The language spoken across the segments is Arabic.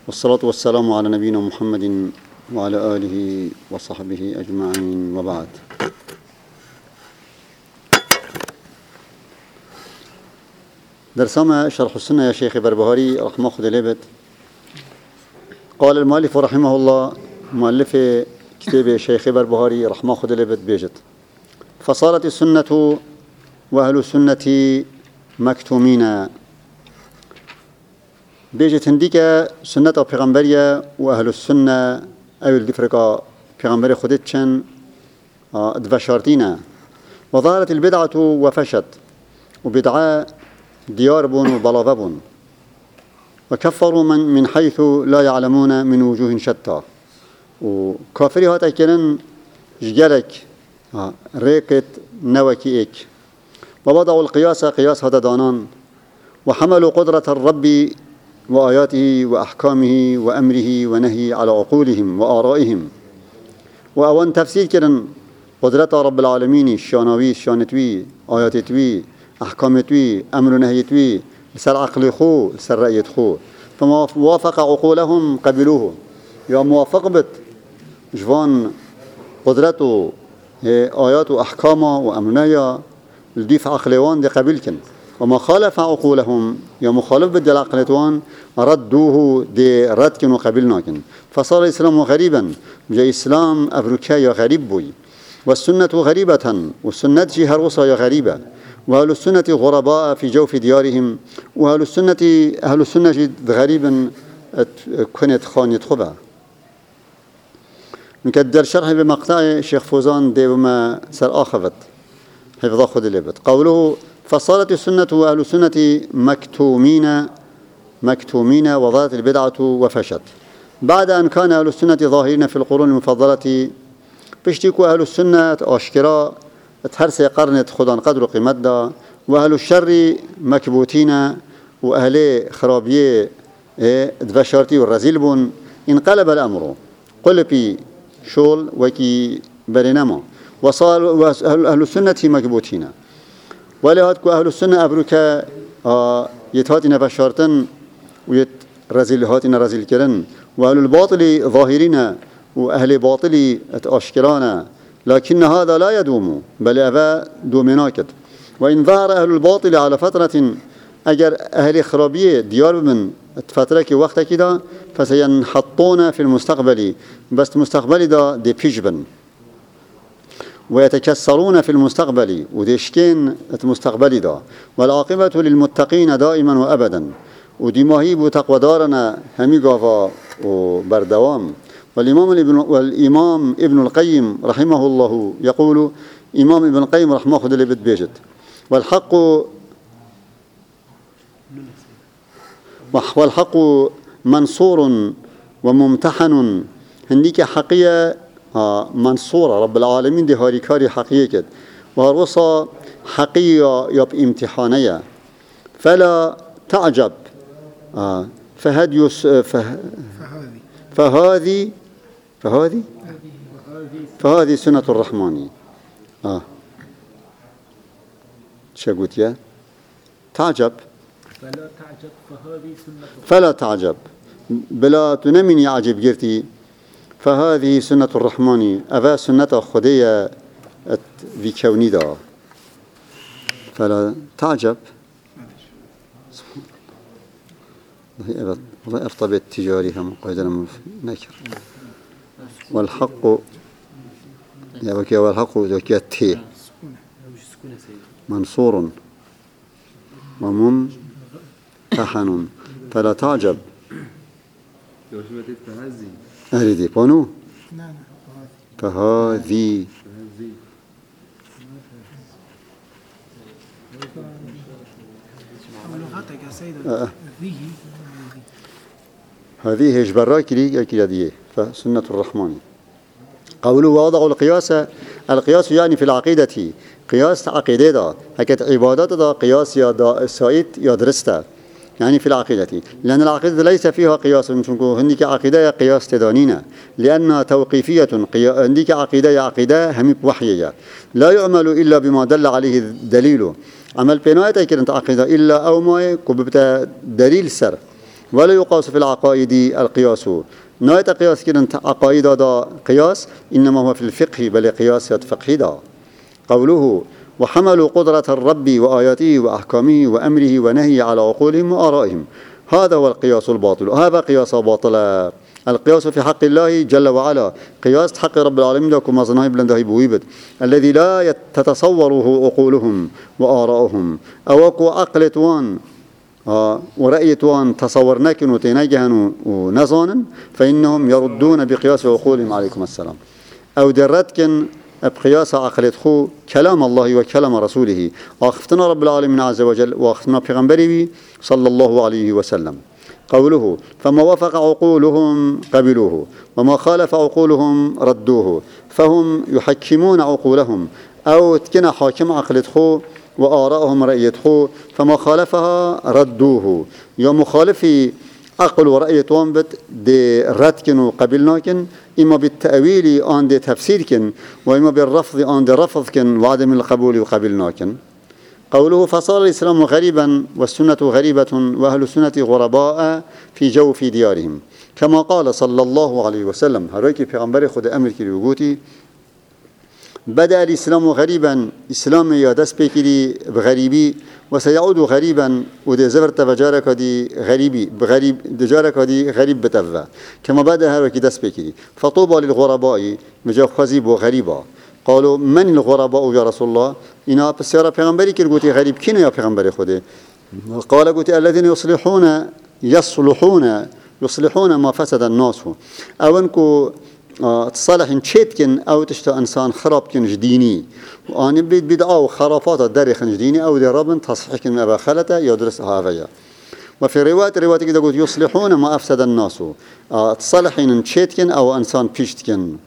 والصلاة والسلام على نبينا محمد وعلى آله وصحبه أجمعين وبعد. درسنا شرح السنة يا شيخ بربهاري رحمه الله لبت. قال المؤلف رحمه الله مؤلف كتاب شيخ بربهاري رحمه الله لبت بيجت: فصارت السنة وأهل السنة مكتومين. بيجت هنديك سنة پیغمبرية وأهل السنة أو الدفرقة پیغمبر خودتشن دفشارتين. وظهرت البدعة وفشت، وبدعاء ديار بون وضلافة بون، وكفروا من حيث لا يعلمون من وجوه شتى. وكافري هاتا كنن جلك ريقت نوكي إيك. ووضعوا القياس قياس هذا دانان، وحملوا قدرة الرب وآياته وأحكامه وأمره ونهي على عقولهم وآرائهم. وأوان تفسير كرن قدرة رب العالمين شانوي شانتوي آياتتوي أحكامتوي أمر ونهيتوي لسر عقل خو لسر رأية خو. فما وافق عقولهم قبلوه، يا موافق بت جوان قدرته آيات وأحكامه وأمرنايا الديف عقلوان دي قبلكن. وما خالف عقولهم يا مخالف بدل عقلتوان ردوه دي ردكن وقبلناكن. فصار الإسلام غريبا، جاء إسلام أبركا يا غريب بوي، والسنة غريبة، والسنة جي هروسا يا غريبة، وأهل السنة غرباء في جوف ديارهم، وأهل السنة جي غريبا كنت خانيت خبا. نكدر شرح بمقطع الشيخ فوزان دي وما سر آخفت حفظه خد الليبت. قوله: فصارت السنة وأهل السنة مكتومين وظهرت البدعة وفشت. بعد أن كان أهل السنة ظاهرين في القرون المفضلة، بيشتكوا أهل السنة أشكراء تهرسي قرنت خدان قدر قيمتها، وأهل الشر مكبوتين وأهل خرابية دفشارتي والرزيل بون. انقلب الأمر قلبي شول وكي برنما، وصار أهل السنة مكبوتين. ولهاتكو أهل السنة أبروكا يتهاتنا بشارتن ويت رزيل هاتنا رزيل كرن، وأهل الباطل ظاهرين وأهل باطل أشكرانا، لكن هذا لا يدوم بل أبا دومناكت. وإن ظهر أهل الباطل على فترة، أجر أهل خرابية ديار من فترة وقت كده، فسينحطون في المستقبل، بس مستقبل دا دي بيجبن، ويتكسرون في المستقبل وديشكين المستقبل دا. والعاقبة للمتقين دائما وأبدا، ودي ماهيب تقوى دارنا هميقافا وبردوام. والإمام ابن القيم رحمه الله يقول: إمام ابن القيم رحمه الله بيجت: والحق منصور وممتحن. هنديك حقية منصورة رب العالمين دي هاريكاري حقيقة، وهروصا حقيقة يب امتحانية. فلا تعجب فهذه سنة الرحمن. شو قلت يا تعجب؟ فلا تعجب بلا تنمني يعجب جرتي. فهذه سنة الرحمن، أبا سنة خدية في كوني دا. فلا تعجب. والله أفضل التجاري هم قيدنا نكر. والحق يا بكي، والحق ذكيته منصور وممتحن. فلا تعجب. أريدي بانو فهذه هذه جبراك لي كذا فسنة الرحمن. قوله: ووضعوا القياس يعني في العقيدة، قياس عقيدة دا هكذا عبادات دا قياس يا دا سائد يا درسته، يعني في العقيدة، لأن العقيدة ليس فيها قياس. هنديك عقيدة قياس تدانينا، لأنها توقيفية. هنديك عقيدة هم وحيية، لا يعمل إلا بما دل عليه الدليل. عمل بينات كانت عقيدة إلا أو ما كببت دليل سر ولا يقاس في العقائد القياس نايت قياس كده عقائد دا قياس إنما هو في الفقه بل قياس فقه دا. قوله وحملوا قدرة الرب وآياته وأحكامه وأمره ونهي على عقولهم وآرائهم هذا هو القياس الباطل. هذا قياس باطل. القياس في حق الله جل وعلا قياس حق رب العالمين لكم أظنه بلنده بويبت الذي لا تتصوره عقولهم وآراؤهم أوكو عقل توان ورأي توان تصورناكن وتناجهن ونظانا فإنهم يردون بقياس عقولهم عليكم السلام أو درتكن بقياس عقلتخو كلام الله وكلام رسوله أخفتنا رب العالمين عز وجل وأخفتنا بغنبره صلى الله عليه وسلم. قوله فما وافق عقولهم قبلوه وما خالف عقولهم ردوه فهم يحكمون عقولهم أو تكن حاكم عقلتخو وآراءهم رأيتخو فما خالفها ردوه يا مخالفي عقل ورأيتهم بت دي ردكن وقبلناكن إما بالتأويل عن دي تفسيركن وإما بالرفض عن دي رفضكن وعدم القبول وقبلناكن. قوله فصار الإسلام غريبا والسنة غريبة وأهل السنة غرباء في جوف ديارهم كما قال صلى الله عليه وسلم. هرأيك في غنبري خد أمر كي وقوتي بدأ الإسلام غريبا إسلام يادس بكري بغريبي وسيعود غريبا ودي زبرت بجارك دي غريبي بغريب دجارك دي غريب بتفا كما بدأ هرأيك دس بكري فطوبى للغرباء مجاو خزيب وغريبا. قالوا من الغرباء يا رسول الله إنا بسيارة پیغمبری که گویی غریب کینه یا پیغمبر خوده قال گویی الذين يصلحون ما فسد الناس او انكو تصالح چیتکن او تشتا انسان خراب کن جديني وآن بدعا وخرافات داري خنجديني او دي ربن تصحيح كن ابا خلطة يدرس هذا. وفي رواية كده قلت يصلحون ما افسد الناس تصالحين چیتکن او انسان پیشتکن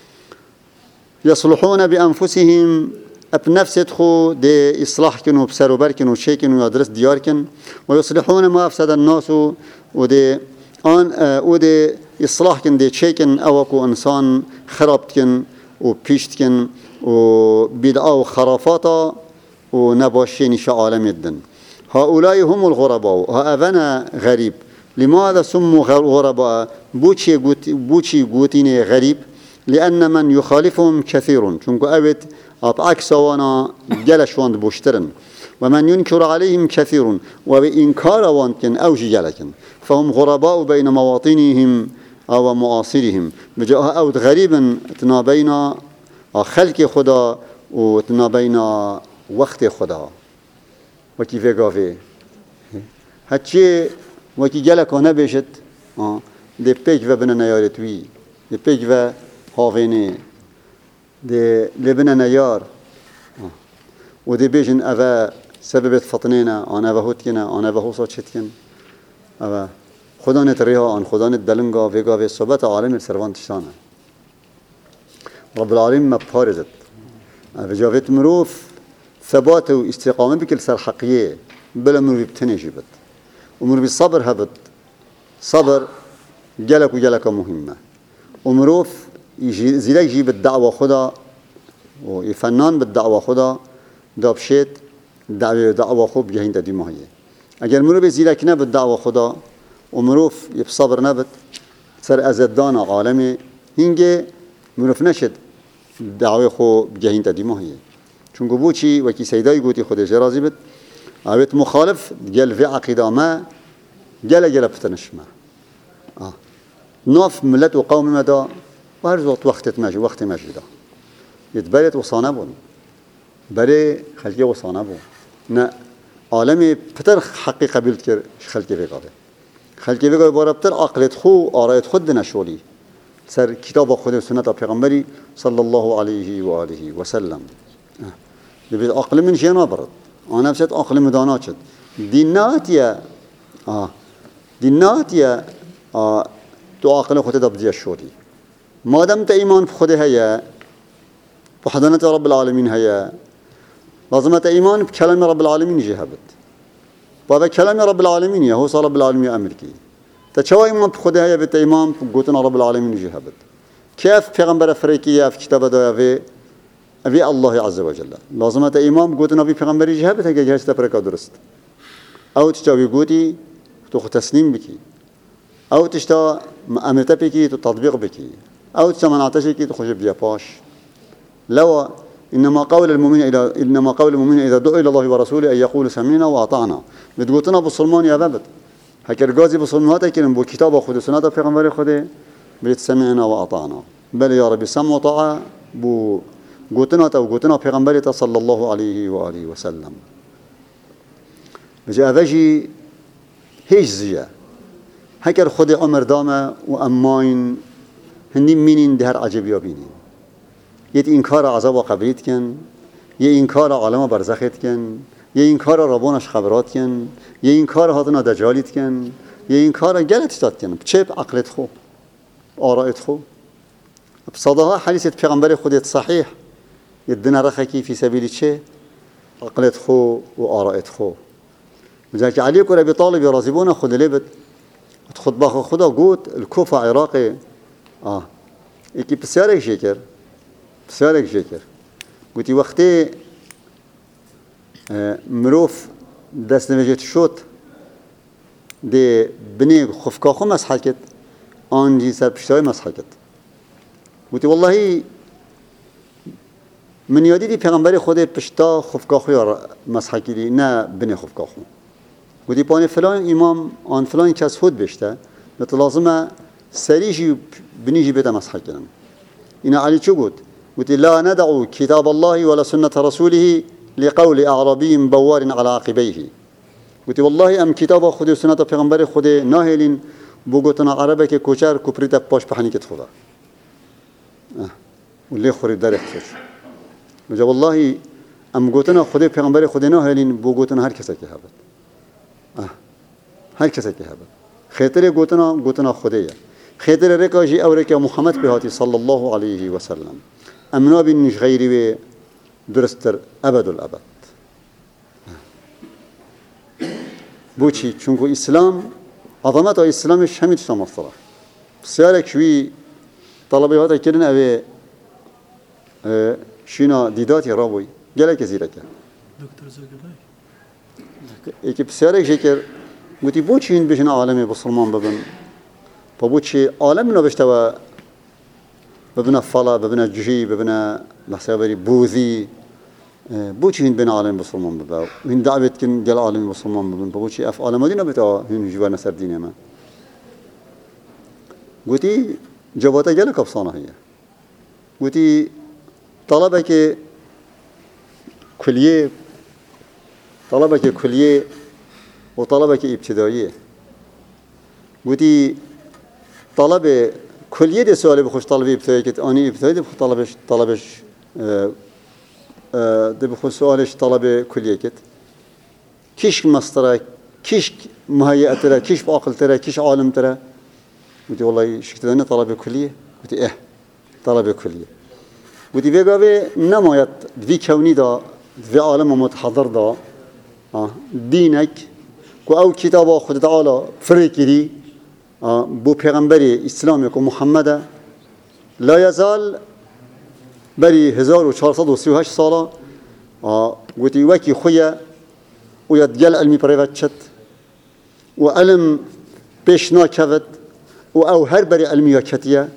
يصلحون بأنفسهم بنفسه دي إصلاح كن وبسر وبركن وشيكن ويدرس دياركن ويصلحون ما أفسد الناس ودي ودي إصلاح كن دي شيكن أوكو إنسان خرابتكن وبيشتكن وبدعة وخرافات ونباشين شاء عالم الدن. هؤلاء هم الغرباء هؤلاء غريب. لماذا سموا غرباء؟ بوشي قوتين غريب لأن من يخالفهم كثير چونكو أبت عكس وانا جلش واند بوشترن ومن ينكر عليهم كثير وبإنكار واندكن أوجي جلكن فهم غرباء بين مواطنهم أو معاصرهم بجاءها أود غريبا تنابين خلق خدا وتنابين وقت خدا وكيف قافي هاتشي وكي جلك ونبشت دي بيج وبنا نيارتوي دي بيج و هاوینه ده لبنان نيار ودي بيجن أبا سببت فطنينا أنا بهوتكنا أنا بهوصات شتكن أبا خدا نتريها عن خدا ندلنجا فيجا في صبات عالم السروان تشانا رب العالمين ما بارزت أبا جافت مروف ثبات واستقامة بكل سر حقيقة بلا مروف بتنجبت ومروف الصبر هبت صبر جلك وجلك مهمة ومروف زیرا يجيب الدعوة خدا ويفنان بالدعوة خدا دابشت دعوة خوب جهين تدي ماهية. اگر مروف زیرا كنا بالدعوة خدا ومروف يبصبر نبت سر أزدان عالمي هنگه مروف نشد دعوة خو جهين تدي ماهية. چونکو بوچی وکی سیدای گوتی خودش راضی بد اوت مخالف گل في عقیده ما گل بتنش ما ناف ملت و قوم مدا وهر وقت مجد يتبرد وصانه بون بري خلقه وصانه بون نه عالمي بتر حقيقة بيلتكر خلقه بيقابه خلقه بيقابه بارا بتر عقلت خو آرايت خود نشولي سر كتاب خود و سنة پیغمبری صلى الله عليه وآله وسلم ببيت عقل من شيء نابرد أنا بسيت عقل مدانات شد ديناتيا ديناتيا تو عقل خود دبدي الشولي ما دام إيمان بخده هيا بحضانة رب العالمين هيا لازم إيمان بكلام رب العالمين جهبت وهذا كلام رب العالمين هو صار رب العالمين أمريكي تشوا إيمان بخده هيا بتإيمان بقوتنا رب العالمين جهبت كيف پیغمبر أفريقيا في كتاب دايا في الله عز وجل لازم إيمان بقوتنا في پیغمبر جهبت هيا جهاز تفريقا درست أو تشوا قوتي تو تسليم بكي او تشتا امرته بکی تو تطبیق بکی او تشتا منعتش کی تو خوش بیا پاش لو انما قول المؤمن اذا دعوا الى الله ورسوله ان يقول سمعنا واطعنا بتقولنا بسلمان يا بابت هكر غازي بسلمان تكلم بو كتاب خود سنت پیغمبر خود بيت سمعنا واطعنا بل يا رب سمع وطاعه بو قوتنا پیغمبر صلى الله عليه واله وسلم جاء فجي هیچ زیه هکر خود عمر دامه و اماین هنی مینین ده هر عجبیا بینین یه این کار عذاب و قبریت کن یه این کار عالم برزخت کن یه این کار ربانش خبرات کن یه این کار هاتنا دجالیت کن یه این کار گلت داد کن چه عقلت خو آرائت خو بصداها حدیثت پیغمبر خودت صحیح یدنا رخکی فی سبیل چه عقلت خو و آرائت خو وذلك علي بن ابي طالب يرازبونه خد لبت خد باخ خدا قوت الكوفه عراقي يكي بسيارك شكر قلت وقتي مروف دست نوجت شد دي بني خفكاخو مسحكت آنجي سر پشتای مسحكت قلت والله من یادی دی پیغمبر خود پشتا خفکاخو یا مسحکی دی نه بني خفکاخو ودي باني فلان إمام عن فلان كاس هود بيشته متلازمه سريجي بنيجي بيتا مسح كلام إن علي شو قلت قلت لا ندع كتاب الله ولا سنة رسوله لقول أعرابي بوار على عقبيه قلت والله أم كتاب خدي وسنة پیغمبر خدي ناهلين بوقتنا عربك كوچر كوبريتا باش بحني كتخدا واللي خوري دار يخش وجا والله أم قلتنا خدي پیغمبر خدي ناهلين بوقتنا هر كسا كهبت هر کسی که هست خاطر گوتنا خدایه خاطر رکاجی او رکا محمد بهاتی صلی الله علیه و سلم امنا بینش غیری و درستر ابد الابد بوچی چونکو اسلام عظمت اسلامش همین تمام صلاح سیارک شوی طلبه هاتا کردن اوه شینا دیداتی رابوی گله که زیرکه دکتر زاگرای یکی بسیارک شکر گویی بوچی این بچن عالمی بسلمان ببن بوچی عالم نبشته و ببنا فلا ببنا جهی ببنا محسابری بوذی بوچی این بین عالم بسلمان ببن این دعوت کن جل عالمی بسلمان ببن بوچی اف عالمادی نبته این جوان سر دینه من گویی جوابات جل کبسانه هیه گویی طلبه که کلیه وطلبة ابتدائية ودي طلبة كلية دي سؤالي بخش طلبة ابتدائية كت أني ابتدائي دي بخش طلبش دي بخش سؤالش طلبة كلية كت كيش مسترى كيش مهيئة ترى كيش بعقل ترى كيش عالم ترى ودي والله شكتني طلبة كلية ودي طلبة كلية ودي بيجابي نمايت في كوني دا في عالم متحضر دا دينك او کتاب خود تعالی فريكري بو پیغمبر اسلام کو محمد لا يزال بري 1438 ساله قوتي وكي خويا ويدجل علمي بريفتشت وعلم بيشنا كفت او هر بري علمي كتيه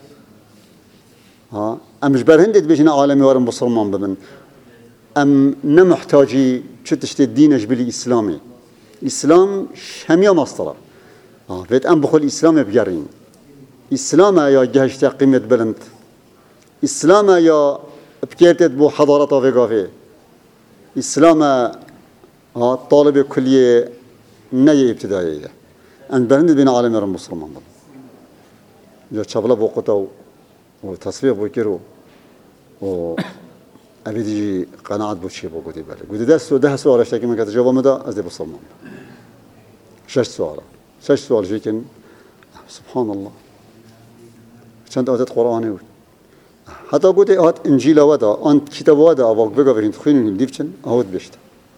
امش برهندت بيجنا عالمي ورم بصرمان بمن ام نمحتاجي شتشت الدينش بالي اسلامي اسلام هميا مصطلح بيت ام بخل اسلام بجرين اسلام يا جهشت قيمه بلند اسلام يا بكيرتت بو حضارته وقافه اسلام طالب كليه نية ابتدائيه ان بلند بين عالم المسلمان جو شبله بوقته وتصفيق بكيرو و أبدي قناعة بوشي بوجودي بالك ودي ده سؤال اشتكي من كذا جواب مدى أزدي بصمم شش سؤال جيكن سبحان الله چند آیت قرآنی بود حتی گویی آیت انجیل ودا آن کتاب ودا آواق بگوییم خوینیم دیوچن آوت بشت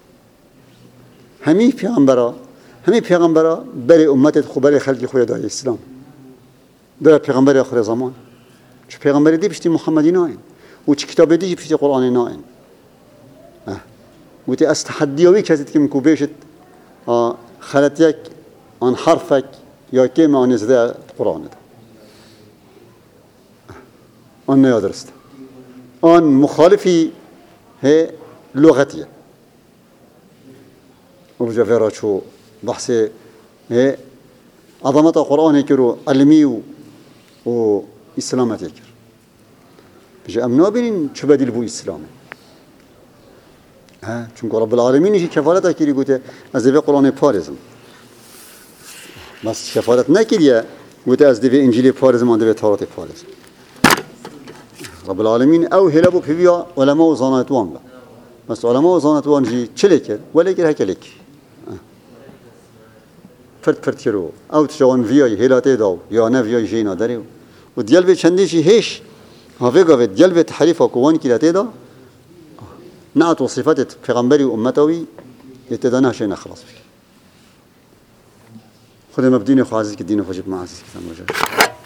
همه پیغمبرا برای امت خبر خلقی خوی دای اسلام برای پیغمبر آخر زمان چه پیغمبری دی بشتی محمدی ناین و چه کتابی دی بشتی قرآنی ناین گویی از تحدیوی کسی که مکوبیشت خلطیک آن حرفک یا که معنی زده قرآن ده آن نه درست آن مخالفی هی لغتیه و بجا شو بحث عظمت القرآن يكرو علمي و إسلامات يكر بجا أمنا بينين شو بديل بو إسلام ها چونك رب العالمين يجي كفالة كيري قوته از دفع قرآن بارزم بس كفالة نكيريا قوته از دفع إنجيل بارزم وان دفع تورات بارزم رب العالمين أو هلابو بيبيا علماء وزانتوان با بس علماء وزانتوان جي چلي كر ولا كر هكالك فرد کرو او تجوان ویای هلاته داو یا نه ویای جینا داره و دیال به چندیشی هیچ هاوی گاوی دیال به تحریف کوان کلاته دا نعت و صفات پیغمبری و امتوی اتدانه شین خلاص بکی خود مبدین خو عزیز که دین خو جب معزیز که تن